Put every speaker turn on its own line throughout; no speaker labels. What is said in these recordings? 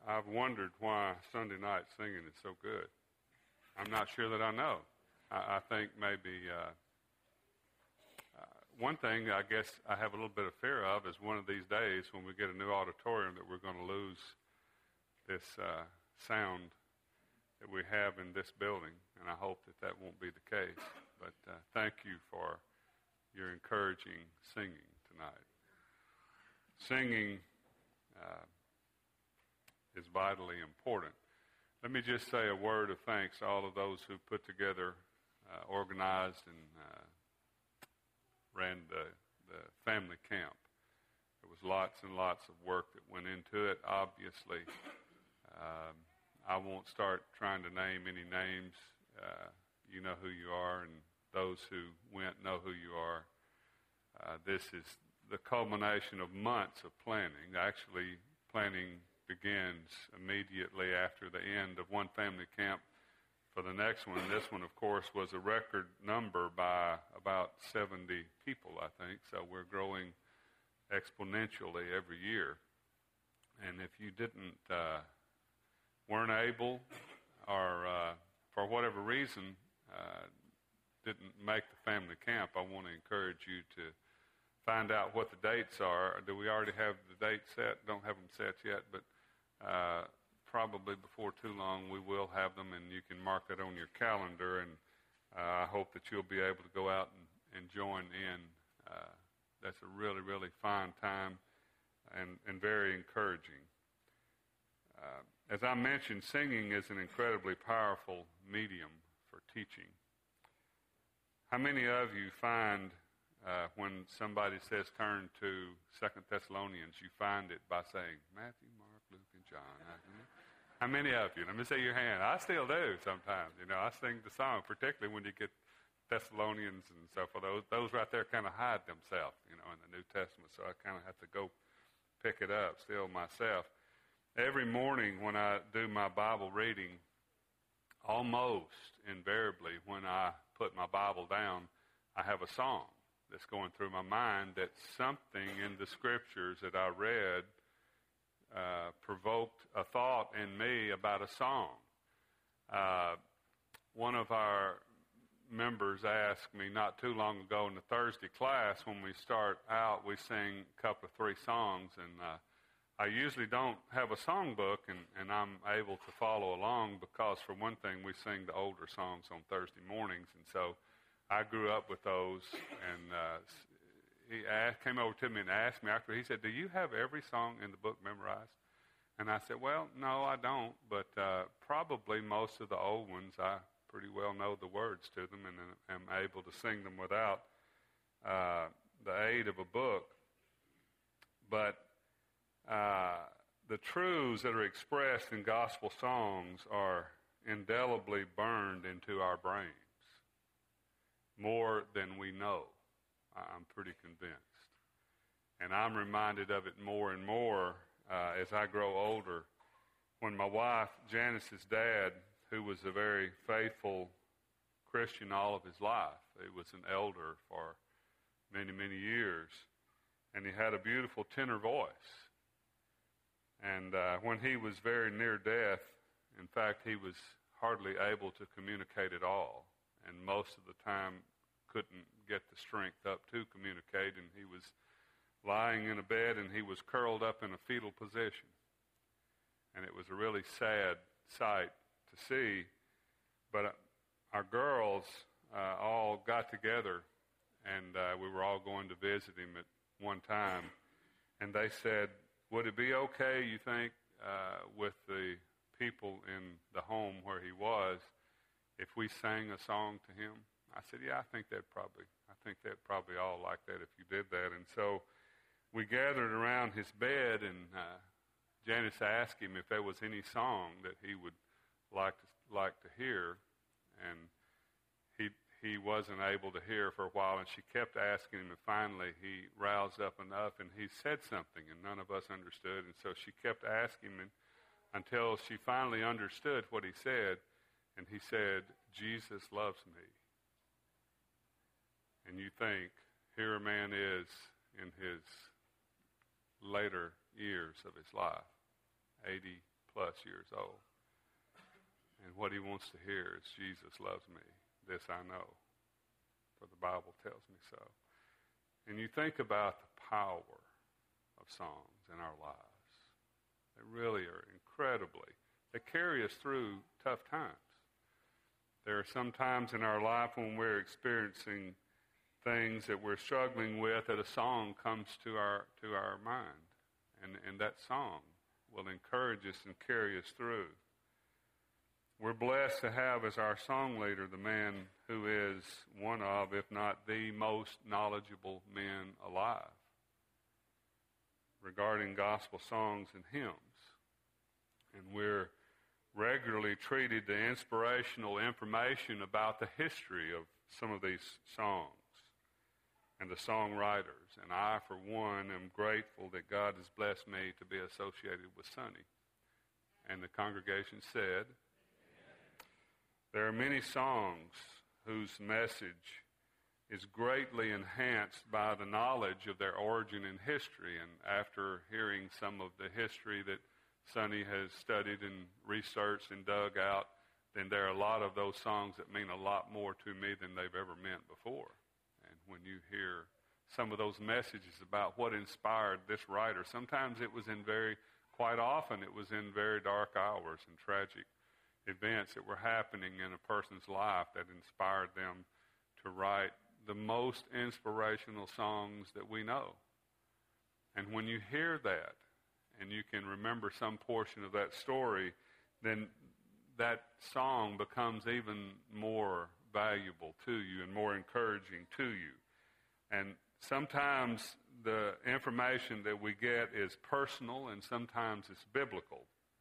I've wondered why Sunday night singing is so good. I'm not sure that I know. I think maybe one thing I guess I have a little bit of fear of is one of these days when we get a new auditorium that we're going to lose this sound that we have in this building, and I hope that that won't be the case. But thank you for your encouraging singing tonight. Singing is vitally important. Let me just say a word of thanks to all of those who put together, organized, and ran the family camp. There was lots and lots of work that went into it. Obviously, I won't start trying to name any names. You know who you are, and those who went know who you are. This is the culmination of months of planning. Actually, planning begins immediately after the end of one family camp for the next one. This one, of course, was a record number by about 70 people, I think. So we're growing exponentially every year. And if you weren't able, or for whatever reason didn't make the family camp, I want to encourage you to find out what the dates are. Do we already have the dates set? Don't have them set yet, but probably before too long we will have them, and you can mark that on your calendar, and I hope that you'll be able to go out and join in. That's a really, really fine time and very encouraging. As I mentioned, singing is an incredibly powerful medium for teaching. How many of you find when somebody says turn to 2 Thessalonians, you find it by saying Matthew, Mark, Luke, and John? How many of you? Let me see your hand. I still do sometimes. I sing the song, particularly when you get Thessalonians and so forth. Those right there kind of hide themselves, in the New Testament. So I kind of have to go pick it up still myself. Every morning when I do my Bible reading, almost invariably when I put my Bible down, I have a song that's going through my mind that something in the Scriptures that I read provoked a thought in me about a song. One of our members asked me not too long ago in the Thursday class, when we start out, we sing a couple of 3 songs, and I usually don't have a songbook, and I'm able to follow along because, for one thing, we sing the older songs on Thursday mornings, and so I grew up with those. And he came over to me and asked me after. He said, "Do you have every song in the book memorized?" And I said, "Well, no, I don't, but probably most of the old ones I pretty well know the words to them and am able to sing them without the aid of a book." But the truths that are expressed in gospel songs are indelibly burned into our brains, more than we know. I'm pretty convinced. And I'm reminded of it more and more as I grow older. When my wife, Janice's dad, who was a very faithful Christian all of his life, he was an elder for many, many years, and he had a beautiful tenor voice. And when he was very near death, in fact, he was hardly able to communicate at all, and most of the time couldn't get the strength up to communicate, and he was lying in a bed, and he was curled up in a fetal position. And it was a really sad sight to see. But our girls all got together, and we were all going to visit him at one time, and they said, "Would it be okay, you think, with the people in the home where he was, if we sang a song to him?" I said, "Yeah, I think they'd probably all like that if you did that." And so we gathered around his bed, and Janice asked him if there was any song that he would like to hear, and he wasn't able to hear for a while, and she kept asking him, and finally he roused up enough, and he said something, and none of us understood, and so she kept asking him until she finally understood what he said, and he said, "Jesus loves me." And you think, here a man is in his later years of his life, 80 plus years old. And what he wants to hear is, Jesus loves me. This I know, for the Bible tells me so. And you think about the power of songs in our lives. They really are they carry us through tough times. There are some times in our life when we're experiencing things that we're struggling with, that a song comes to our mind. And that song will encourage us and carry us through. We're blessed to have as our song leader the man who is one of, if not the most knowledgeable men alive regarding gospel songs and hymns. And we're regularly treated to inspirational information about the history of some of these songs and the songwriters. And I, for one, am grateful that God has blessed me to be associated with Sonny. And the congregation said, there are many songs whose message is greatly enhanced by the knowledge of their origin and history. And after hearing some of the history that Sonny has studied and researched and dug out, then there are a lot of those songs that mean a lot more to me than they've ever meant before. And when you hear some of those messages about what inspired this writer, sometimes quite often it was in very dark hours and tragic events that were happening in a person's life that inspired them to write the most inspirational songs that we know. And when you hear that, and you can remember some portion of that story, then that song becomes even more valuable to you and more encouraging to you. And sometimes the information that we get is personal, and sometimes it's biblical.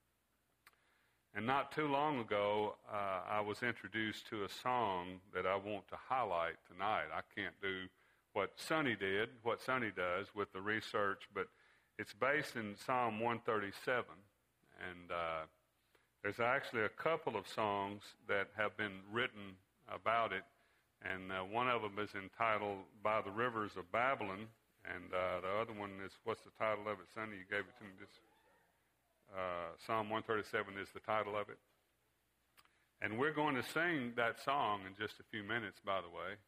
And not too long ago, I was introduced to a song that I want to highlight tonight. I can't do what Sonny does with the research, but it's based in Psalm 137. And there's actually a couple of songs that have been written about it. And one of them is entitled By the Rivers of Babylon. And the other one is, what's the title of it, Sonny? You gave it to me just... Psalm 137 is the title of it. And we're going to sing that song in just a few minutes, by the way.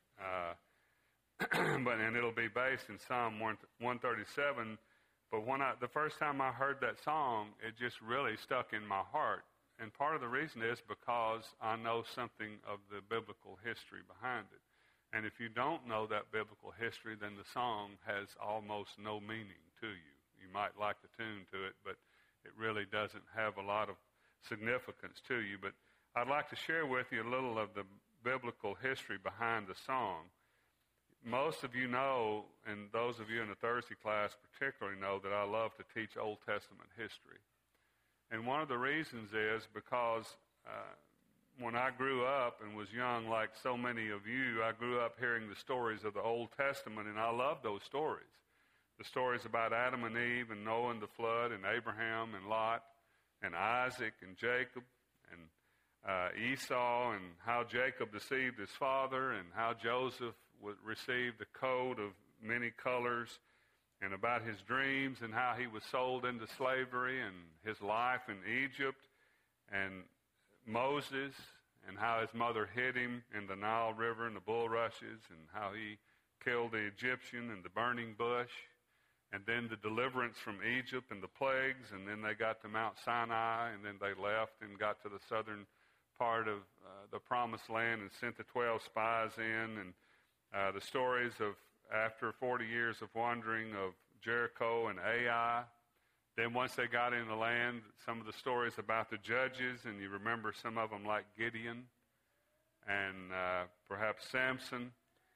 And it'll be based in Psalm 137. But the first time I heard that song, it just really stuck in my heart. And part of the reason is because I know something of the biblical history behind it. And if you don't know that biblical history, then the song has almost no meaning to you. You might like the tune to it, but it really doesn't have a lot of significance to you. But I'd like to share with you a little of the biblical history behind the song. Most of you know, and those of you in the Thursday class particularly know, that I love to teach Old Testament history. And one of the reasons is because when I grew up and was young, like so many of you, I grew up hearing the stories of the Old Testament, and I love those stories. The stories about Adam and Eve and Noah and the flood and Abraham and Lot and Isaac and Jacob and Esau, and how Jacob deceived his father, and how Joseph received the coat of many colors, and about his dreams and how he was sold into slavery, and his life in Egypt, and Moses and how his mother hid him in the Nile River and the bulrushes, and how he killed the Egyptian in the burning bush. And then the deliverance from Egypt and the plagues, and then they got to Mount Sinai, and then they left and got to the southern part of the Promised Land and sent the 12 spies in, and the stories of after 40 years of wandering of Jericho and Ai. Then once they got in the land, some of the stories about the judges, and you remember some of them like Gideon and perhaps Samson.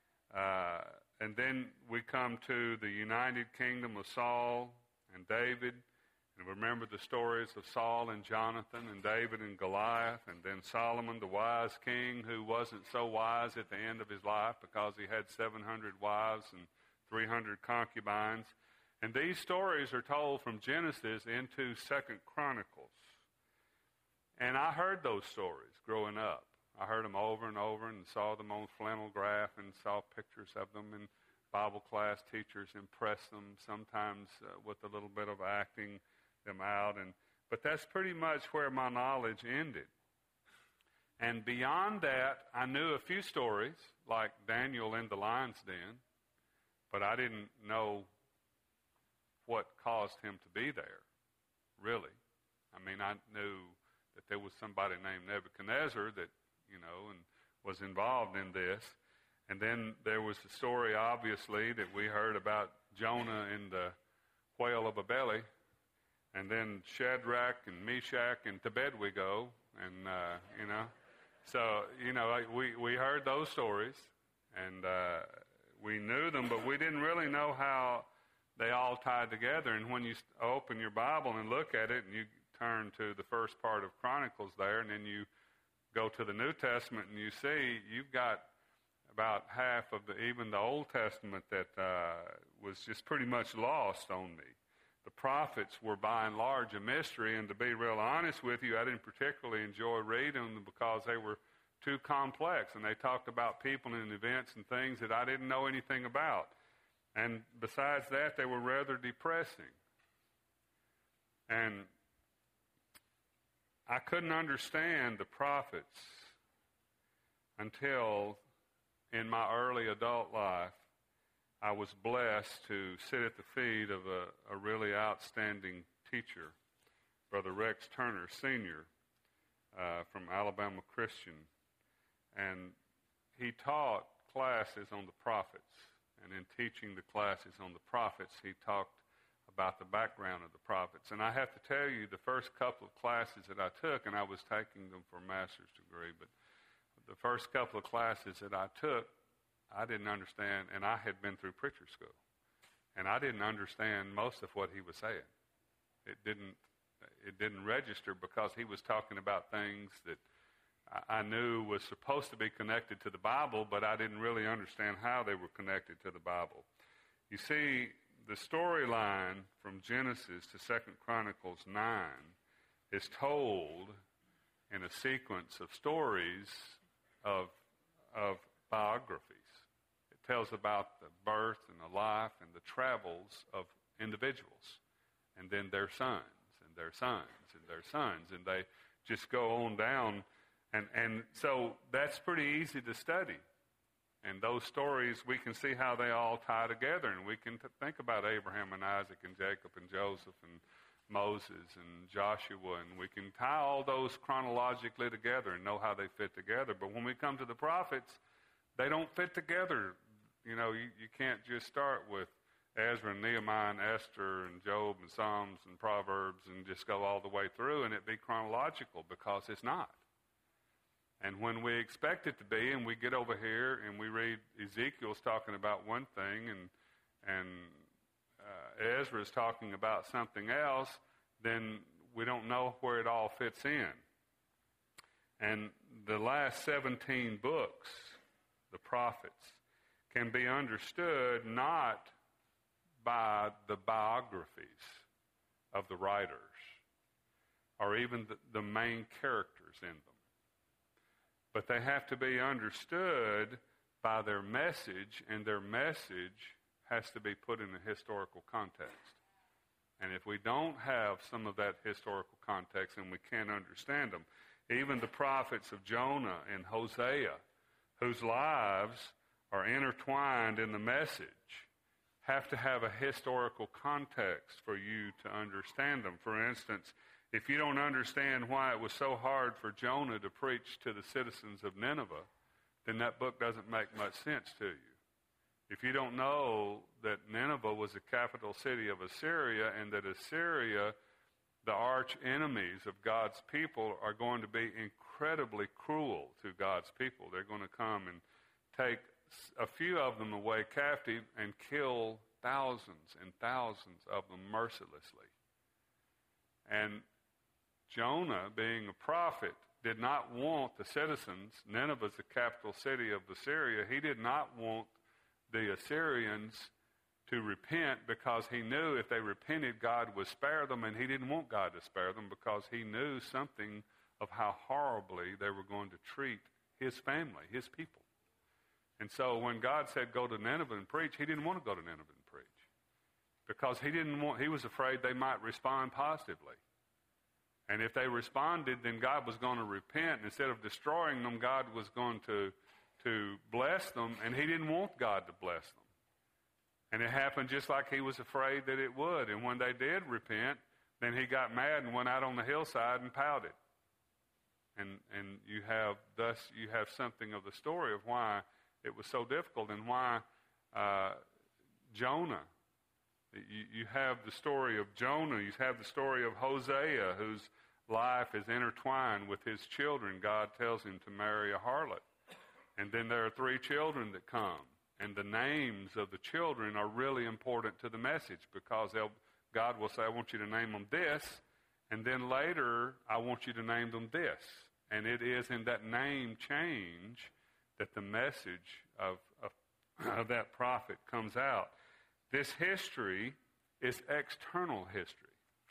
And then we come to the united kingdom of Saul and David. And remember the stories of Saul and Jonathan and David and Goliath. And then Solomon, the wise king, who wasn't so wise at the end of his life because he had 700 wives and 300 concubines. And these stories are told from Genesis into 2 Chronicles. And I heard those stories growing up. I heard them over and over and saw them on flannel graph and saw pictures of them, and Bible class teachers impressed them, sometimes with a little bit of acting them out. And But that's pretty much where my knowledge ended. And beyond that, I knew a few stories, like Daniel in the lion's den, but I didn't know what caused him to be there, really. I mean, I knew that there was somebody named Nebuchadnezzar that, and was involved in this. And then there was the story, obviously, that we heard about Jonah in the whale of a belly. And then Shadrach and Meshach, and to bed we go. And, So, we heard those stories, and we knew them, but we didn't really know how they all tied together. And when you open your Bible and look at it, and you turn to the first part of Chronicles there, and then you go to the New Testament, and you see you've got about half of even the Old Testament that was just pretty much lost on me. The prophets were by and large a mystery, and to be real honest with you, I didn't particularly enjoy reading them because they were too complex, and they talked about people and events and things that I didn't know anything about. And besides that, they were rather depressing. And I couldn't understand the prophets until in my early adult life I was blessed to sit at the feet of a really outstanding teacher, Brother Rex Turner, Sr., from Alabama Christian. And he taught classes on the prophets. And in teaching the classes on the prophets, he talked about the background of the prophets. And I have to tell you, the first couple of classes that I took, and I was taking them for a master's degree, but the first couple of classes that I took, I didn't understand, and I had been through preacher school, and I didn't understand most of what he was saying. It didn't register because he was talking about things that I knew was supposed to be connected to the Bible, but I didn't really understand how they were connected to the Bible. You see, the storyline from Genesis to 2 Chronicles 9 is told in a sequence of stories of biographies. It tells about the birth and the life and the travels of individuals, and then their sons and their sons and their sons, and they just go on down. And so that's pretty easy to study. And those stories, we can see how they all tie together, and we can think about Abraham and Isaac and Jacob and Joseph and Moses and Joshua, and we can tie all those chronologically together and know how they fit together. But when we come to the prophets, they don't fit together. You can't just start with Ezra and Nehemiah and Esther and Job and Psalms and Proverbs and just go all the way through and it be chronological, because it's not. And when we expect it to be, and we get over here and we read Ezekiel's talking about one thing and Ezra's talking about something else, then we don't know where it all fits in. And the last 17 books, the prophets, can be understood not by the biographies of the writers or even the main characters in them. But they have to be understood by their message, and their message has to be put in a historical context. And if we don't have some of that historical context, then we can't understand them. Even the prophets of Jonah and Hosea, whose lives are intertwined in the message, have to have a historical context for you to understand them. For instance, if you don't understand why it was so hard for Jonah to preach to the citizens of Nineveh, then that book doesn't make much sense to you. If you don't know that Nineveh was the capital city of Assyria, and that Assyria, the arch enemies of God's people, are going to be incredibly cruel to God's people. They're going to come and take a few of them away captive and kill thousands and thousands of them mercilessly. And Jonah, being a prophet, did not want the citizens, Nineveh's the capital city of Assyria, he did not want the Assyrians to repent, because he knew if they repented, God would spare them, and he didn't want God to spare them because he knew something of how horribly they were going to treat his family, his people. And so when God said go to Nineveh and preach, he didn't want to go to Nineveh and preach because he was afraid they might respond positively. And if they responded, then God was going to repent. Instead of destroying them, God was going to bless them, and he didn't want God to bless them. And it happened just like he was afraid that it would. And when they did repent, then he got mad and went out on the hillside and pouted. And you have something of the story of why it was so difficult and why Jonah. You have the story of Jonah. You have the story of Hosea, whose life is intertwined with his children. God tells him to marry a harlot. And then there are 3 children that come. And the names of the children are really important to the message, because God will say, I want you to name them this, and then later, I want you to name them this. And it is in that name change that the message of that prophet comes out. This history is external history.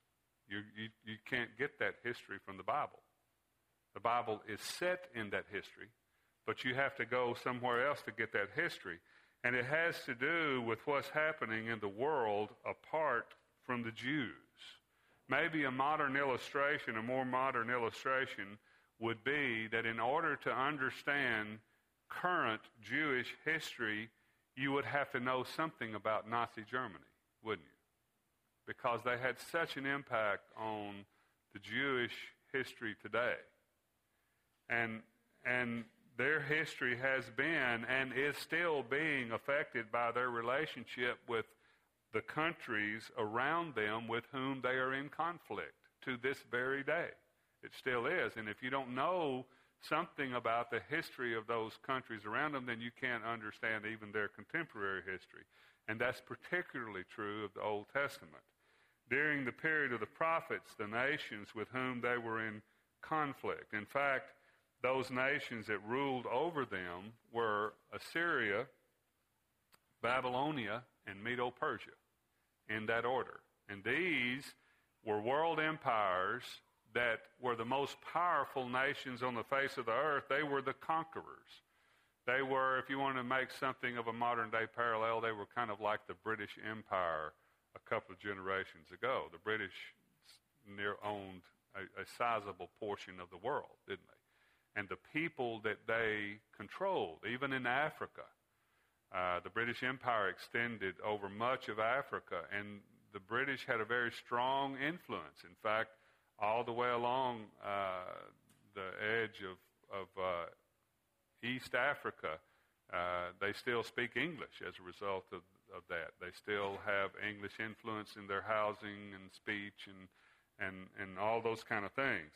You can't get that history from the Bible. The Bible is set in that history, but you have to go somewhere else to get that history. And it has to do with what's happening in the world apart from the Jews. Maybe a more modern illustration would be that in order to understand current Jewish history, you would have to know something about Nazi Germany, wouldn't you? Because they had such an impact on the Jewish history today. And their history has been and is still being affected by their relationship with the countries around them with whom they are in conflict to this very day. It still is. And if you don't know something about the history of those countries around them, then you can't understand even their contemporary history. And that's particularly true of the Old Testament. During the period of the prophets, the nations with whom they were in conflict, in fact, those nations that ruled over them were Assyria, Babylonia, and Medo-Persia, in that order. And these were world empires that were the most powerful nations on the face of the earth. They were the conquerors. They were, if you want to make something of a modern-day parallel, they were kind of like the British Empire a couple of generations ago. The British owned a sizable portion of the world, didn't they? And the people that they controlled, even in Africa, the British Empire extended over much of Africa, and the British had a very strong influence. In fact, all the way along the edge of East Africa, they still speak English as a result of that. They still have English influence in their housing and speech and all those kind of things.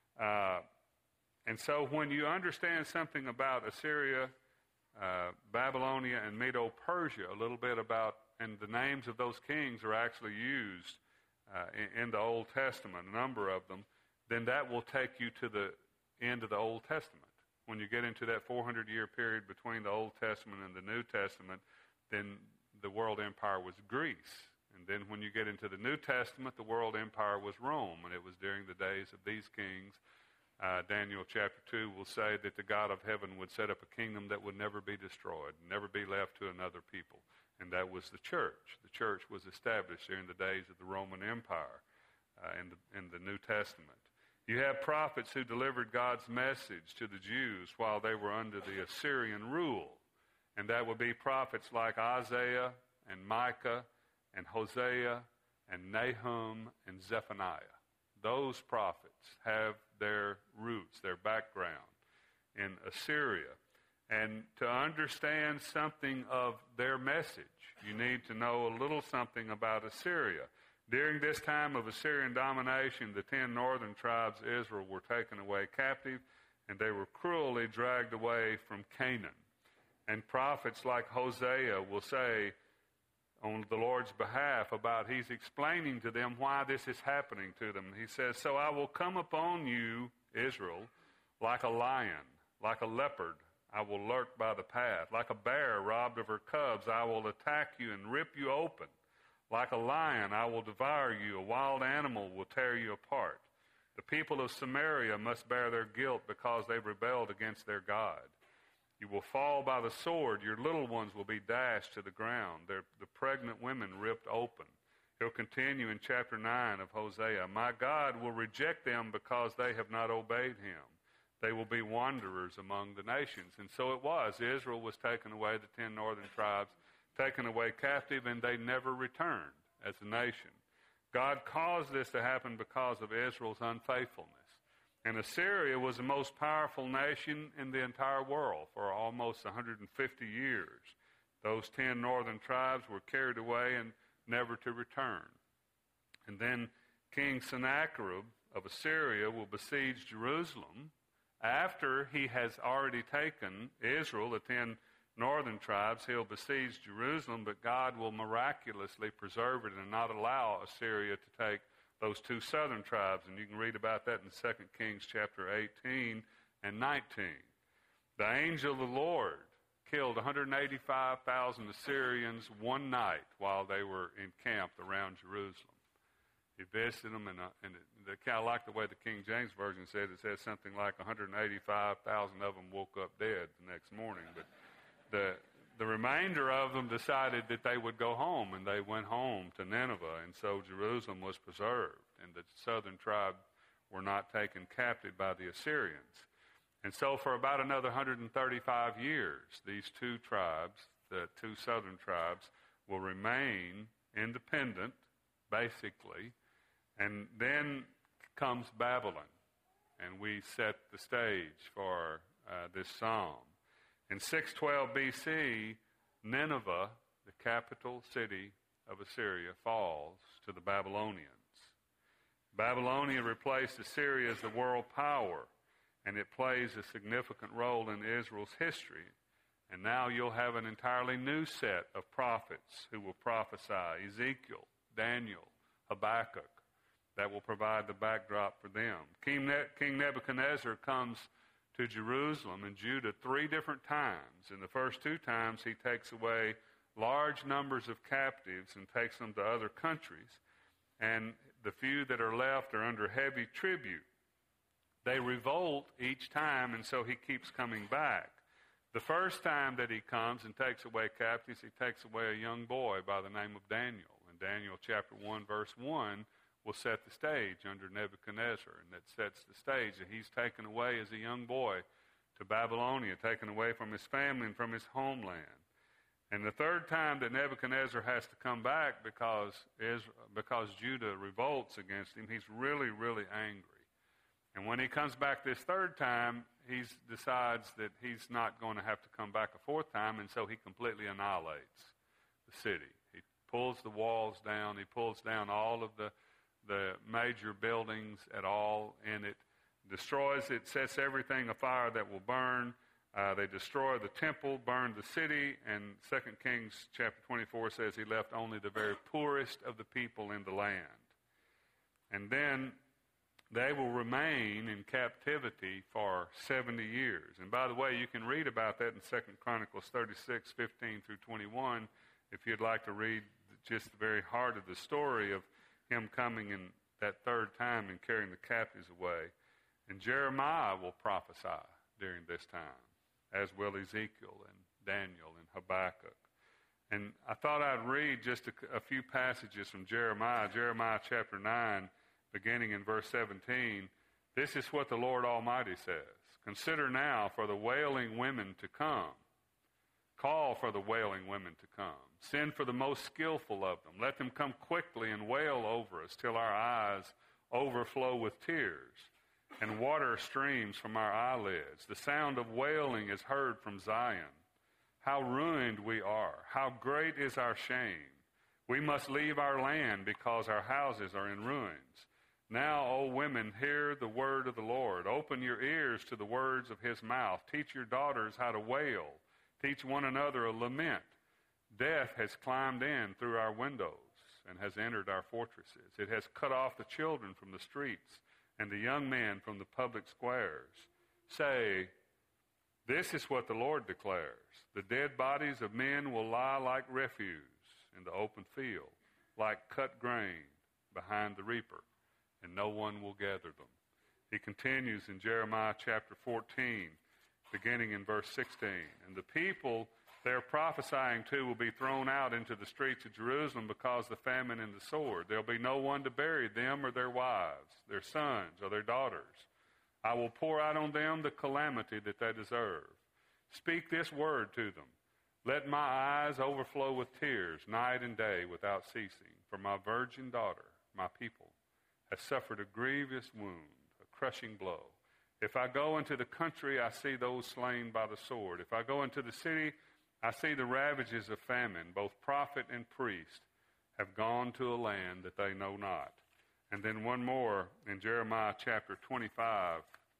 And so when you understand something about Assyria, Babylonia, and Medo-Persia, a little bit about, and the names of those kings are actually used in the Old Testament, a number of them, then that will take you to the end of the Old Testament. When you get into that 400-year period between the Old Testament and the New Testament, then the world empire was Greece. And then when you get into the New Testament, the world empire was Rome, and it was during the days of these kings. Daniel chapter 2 will say that the God of heaven would set up a kingdom that would never be destroyed, never be left to another people. And that was the church. The church was established during the days of the Roman Empire in the New Testament. You have prophets who delivered God's message to the Jews while they were under the Assyrian rule. And that would be prophets like Isaiah and Micah and Hosea and Nahum and Zephaniah. Those prophets have their roots, their background in Assyria. And to understand something of their message, you need to know a little something about Assyria. During this time of Assyrian domination, the 10 northern tribes of Israel were taken away captive, and they were cruelly dragged away from Canaan. And prophets like Hosea will say on the Lord's behalf about, he's explaining to them why this is happening to them. He says, "So I will come upon you, Israel, like a lion, like a leopard. I will lurk by the path. Like a bear robbed of her cubs, I will attack you and rip you open. Like a lion, I will devour you. A wild animal will tear you apart. The people of Samaria must bear their guilt because they rebelled against their God. You will fall by the sword. Your little ones will be dashed to the ground. The pregnant women ripped open. He'll continue in chapter 9 of Hosea. My God will reject them because they have not obeyed him. They will be wanderers among the nations. And so it was. Israel was taken away, the 10 northern tribes, taken away captive, and they never returned as a nation. God caused this to happen because of Israel's unfaithfulness. And Assyria was the most powerful nation in the entire world for almost 150 years. Those 10 northern tribes were carried away and never to return. And then King Sennacherib of Assyria will besiege Jerusalem after he has already taken Israel, the 10 northern tribes. He'll besiege Jerusalem, but God will miraculously preserve it and not allow Assyria to take those 2 southern tribes. And you can read about that in 2 Kings chapter 18 and 19. The angel of the Lord killed 185,000 Assyrians one night while they were encamped around Jerusalem. He visited them, and I like the way the King James Version said it. Says something like 185,000 of them woke up dead the next morning. But the remainder of them decided that they would go home, and they went home to Nineveh, and so Jerusalem was preserved, and the southern tribe were not taken captive by the Assyrians. And so for about another 135 years, these 2 tribes, the 2 southern tribes, will remain independent, basically. And then comes Babylon, and we set the stage for this psalm. In 612 B.C., Nineveh, the capital city of Assyria, falls to the Babylonians. Babylonia replaced Assyria as the world power, and it plays a significant role in Israel's history. And now you'll have an entirely new set of prophets who will prophesy: Ezekiel, Daniel, Habakkuk. That will provide the backdrop for them. King Nebuchadnezzar comes to Jerusalem and Judah 3 different times. In the first 2 times, he takes away large numbers of captives and takes them to other countries. And the few that are left are under heavy tribute. They revolt each time, and so he keeps coming back. The first time that he comes and takes away captives, he takes away a young boy by the name of Daniel. In Daniel chapter 1, verse 1, will set the stage under Nebuchadnezzar, and that sets the stage that he's taken away as a young boy to Babylonia, taken away from his family and from his homeland. And the third time that Nebuchadnezzar has to come back because Judah revolts against him, he's really, really angry. And when he comes back this third time, he decides that he's not going to have to come back a 4th time, and so he completely annihilates the city. He pulls the walls down. He pulls down all of the major buildings at all, and it destroys it, sets everything afire that will burn. They destroy the temple, burn the city, and 2 Kings chapter 24 says he left only the very poorest of the people in the land. And then they will remain in captivity for 70 years. And by the way, you can read about that in 2 Chronicles 36, 15 through 21, if you'd like to read just the very heart of the story of him coming in that 3rd time and carrying the captives away. And Jeremiah will prophesy during this time, as will Ezekiel and Daniel and Habakkuk. And I thought I'd read just a few passages from Jeremiah. Jeremiah chapter 9, beginning in verse 17. This is what the Lord Almighty says. Consider now for the wailing women to come. Call for the wailing women to come. Send for the most skillful of them. Let them come quickly and wail over us till our eyes overflow with tears and water streams from our eyelids. The sound of wailing is heard from Zion. How ruined we are. How great is our shame. We must leave our land because our houses are in ruins. Now, O women, hear the word of the Lord. Open your ears to the words of his mouth. Teach your daughters how to wail. Teach one another a lament. Death has climbed in through our windows and has entered our fortresses. It has cut off the children from the streets and the young men from the public squares. Say, this is what the Lord declares. The dead bodies of men will lie like refuse in the open field, like cut grain behind the reaper, and no one will gather them. He continues in Jeremiah chapter 14, beginning in verse 16. And the people Their prophesying, too, will be thrown out into the streets of Jerusalem because of the famine and the sword. There'll be no one to bury them or their wives, their sons or their daughters. I will pour out on them the calamity that they deserve. Speak this word to them. Let my eyes overflow with tears night and day without ceasing. For my virgin daughter, my people, has suffered a grievous wound, a crushing blow. If I go into the country, I see those slain by the sword. If I go into the city, I see the ravages of famine. Both prophet and priest have gone to a land that they know not. And then one more in Jeremiah chapter 25.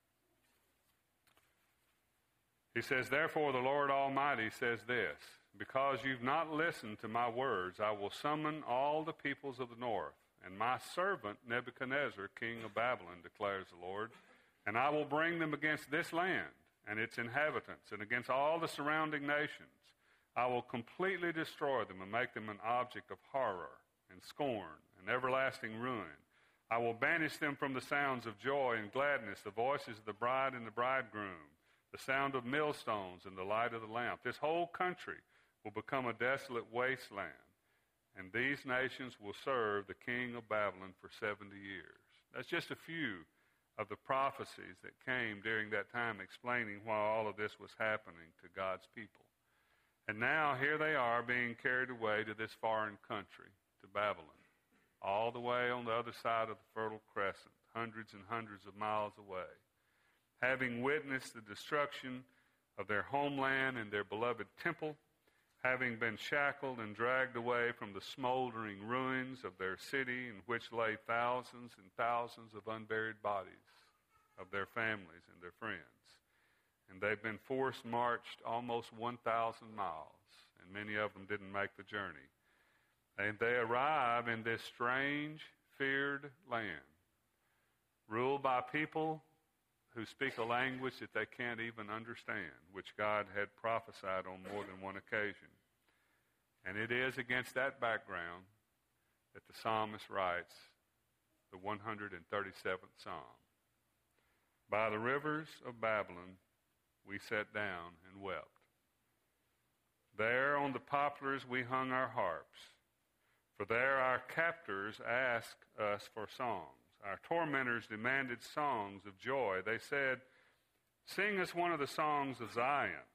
He says, therefore the Lord Almighty says this, because you've not listened to my words, I will summon all the peoples of the north, and my servant Nebuchadnezzar, king of Babylon, declares the Lord, and I will bring them against this land and its inhabitants, and against all the surrounding nations. I will completely destroy them and make them an object of horror and scorn and everlasting ruin. I will banish them from the sounds of joy and gladness, the voices of the bride and the bridegroom, the sound of millstones and the light of the lamp. This whole country will become a desolate wasteland, and these nations will serve the king of Babylon for 70 years. That's just a few of the prophecies that came during that time explaining why all of this was happening to God's people. And now here they are being carried away to this foreign country, to Babylon, all the way on the other side of the Fertile Crescent, hundreds and hundreds of miles away, having witnessed the destruction of their homeland and their beloved temple, having been shackled and dragged away from the smoldering ruins of their city in which lay thousands and thousands of unburied bodies of their families and their friends. And they've been forced marched almost 1,000 miles, and many of them didn't make the journey. And they arrive in this strange, feared land, ruled by people who speak a language that they can't even understand, which God had prophesied on more than one occasion. And it is against that background that the psalmist writes the 137th Psalm. By the rivers of Babylon, we sat down and wept. There on the poplars we hung our harps, for there our captors asked us for songs. Our tormentors demanded songs of joy. They said, sing us one of the songs of Zion.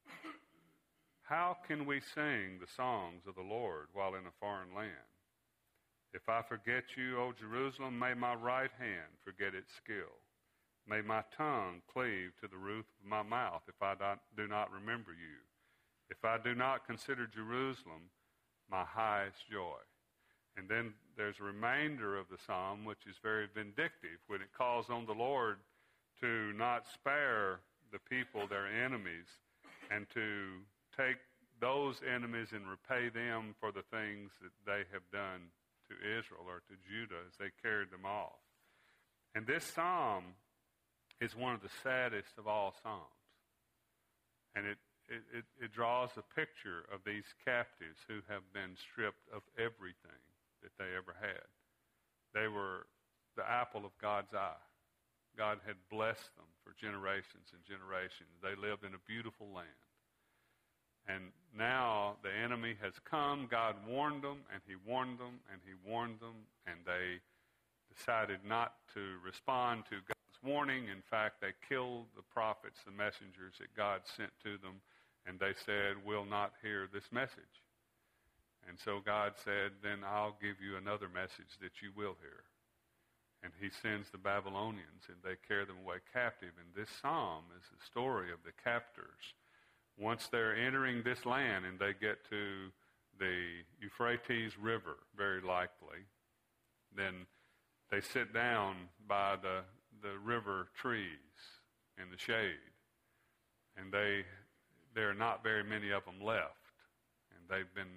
How can we sing the songs of the Lord while in a foreign land? If I forget you, O Jerusalem, may my right hand forget its skill. May my tongue cleave to the roof of my mouth if I do not remember you. If I do not consider Jerusalem my highest joy. And then there's a remainder of the psalm which is very vindictive when it calls on the Lord to not spare the people, their enemies, and to take those enemies and repay them for the things that they have done to Israel or to Judah as they carried them off. And this psalm is one of the saddest of all psalms. And it draws a picture of these captives who have been stripped of everything that they ever had. They were the apple of God's eye. God had blessed them for generations and generations. They lived in a beautiful land. And now the enemy has come. God warned them, and he warned them, and he warned them, and they decided not to respond to God's warning. In fact, they killed the prophets, the messengers that God sent to them, and they said, we'll not hear this message. And so God said, then I'll give you another message that you will hear. And he sends the Babylonians, and they carry them away captive. And this psalm is the story of the captors. Once they're entering this land and they get to the Euphrates River, very likely, then they sit down by the river trees in the shade. And there are not very many of them left. And they've been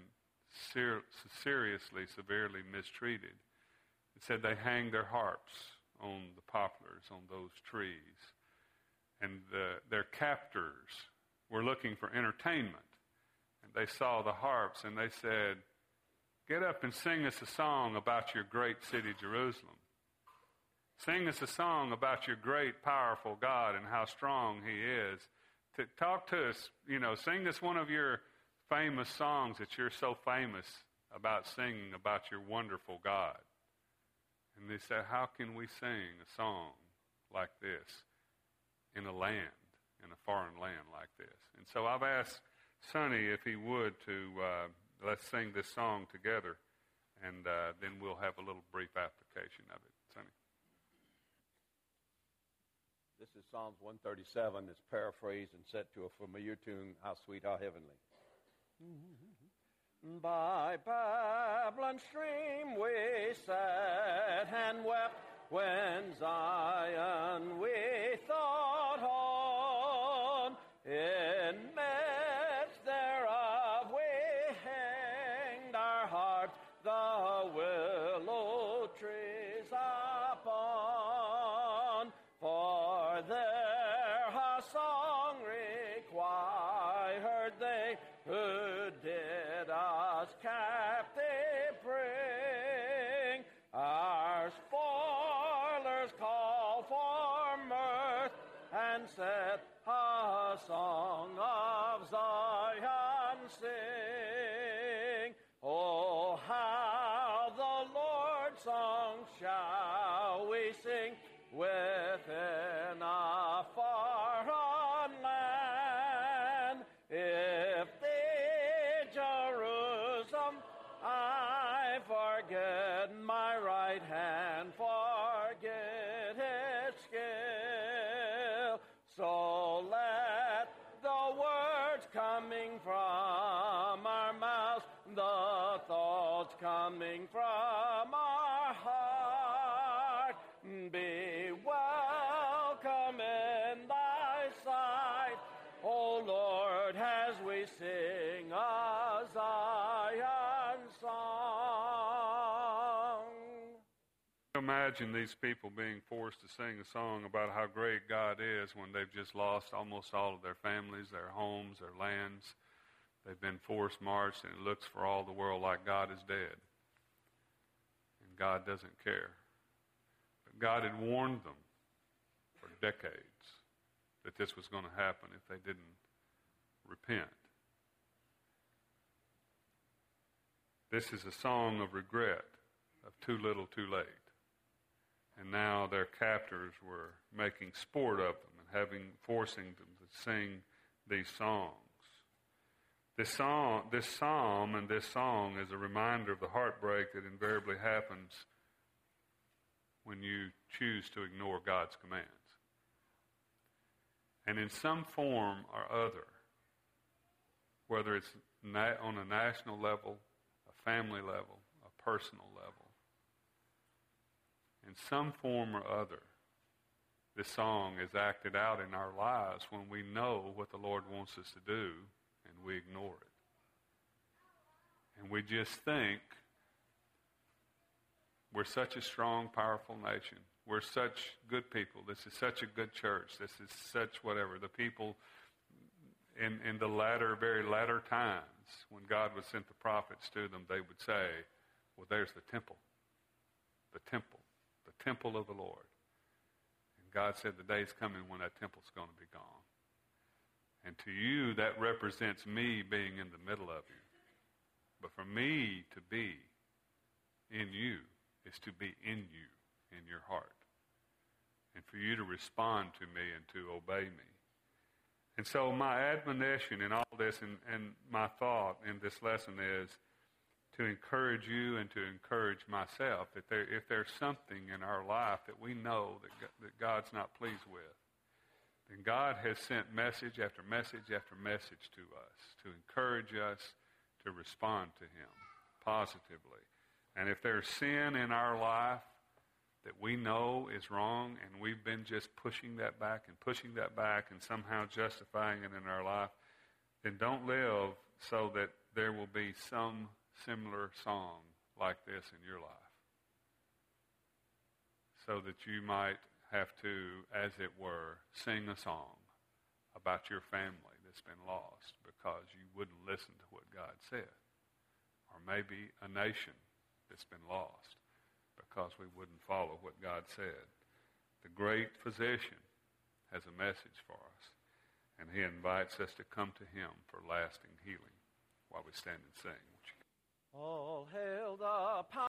seriously, severely mistreated. It said they hang their harps on the poplars, on those trees. And their captors were looking for entertainment. And they saw the harps and they said, get up and sing us a song about your great city, Jerusalem. Sing us a song about your great, powerful God and how strong he is. Talk to us, sing us one of your famous songs that you're so famous about singing about your wonderful God. And they say, how can we sing a song like this in a foreign land like this? And so I've asked Sonny if he would to let's sing this song together, and then we'll have a little brief application of it. Sonny.
This is Psalms 137. It's paraphrased and set to a familiar tune, How Sweet, How Heavenly. By Babylon's stream we sat and wept when Zion we thought on. In midst thereof we hanged our hearts the willow trees upon. For there a song required they who did us captive bring. Our spoilers call for mirth and set a song of Zion sing. Oh, how the Lord's song shall we sing within a foreign land. If the Jerusalem I forget, my right hand forget its skill. So let the words coming from our mouths, the thoughts coming from our heart, be welcome in thy sight, O Lord, as we sing a Zion song.
Imagine these people being forced to sing a song about how great God is when they've just lost almost all of their families, their homes, their lands. They've been forced marched, and it looks for all the world like God is dead. And God doesn't care. But God had warned them for decades that this was going to happen if they didn't repent. This is a song of regret, of too little, too late. And now their captors were making sport of them and forcing them to sing these songs. This psalm and this song is a reminder of the heartbreak that invariably happens when you choose to ignore God's commands. And in some form or other, whether it's on a national level, a family level, a personal level, in some form or other, this song is acted out in our lives when we know what the Lord wants us to do and we ignore it. And we just think we're such a strong, powerful nation. We're such good people. This is such a good church. This is such whatever. The people in the very latter times, when God would send the prophets to them, they would say, well, there's the temple of the Lord. And God said the day's coming when that temple's going to be gone. And to you, that represents me being in the middle of you. But for me to be in you is to be in you, in your heart. And for you to respond to me and to obey me. And so my admonition in all this and my thought in this lesson is to encourage you and to encourage myself that if there's something in our life that we know that God's not pleased with, then God has sent message after message after message to us to encourage us to respond to Him positively. And if there's sin in our life that we know is wrong and we've been just pushing that back and somehow justifying it in our life, then don't live so that there will be some similar song like this in your life. So that you might have to, as it were, sing a song about your family that's been lost because you wouldn't listen to what God said. Or maybe a nation that's been lost because we wouldn't follow what God said. The great physician has a message for us, and he invites us to come to him for lasting healing. while we stand and sing.
All hail the power.